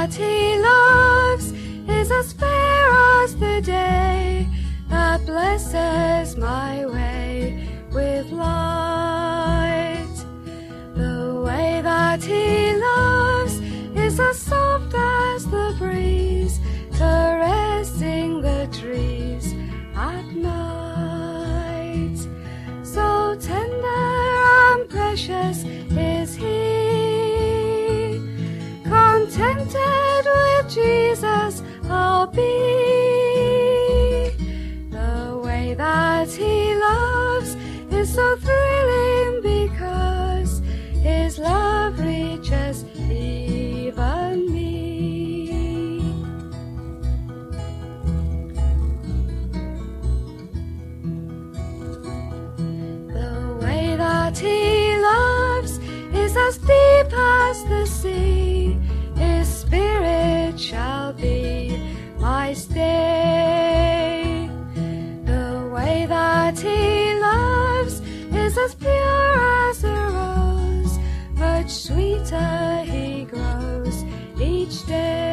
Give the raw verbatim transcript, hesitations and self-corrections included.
that he loves is as fair as the day that blesses my way with light. The way that he loves is as soft as the breeze caressing the trees at night. So tender and precious is he, contented with Jesus I'll be. The way that he loves is so thrilling because his love reaches even me. The way that he loves is as deep as the sea. His spirit shall be my stay. The way that he loves is as pure as a rose, much sweeter he grows each day.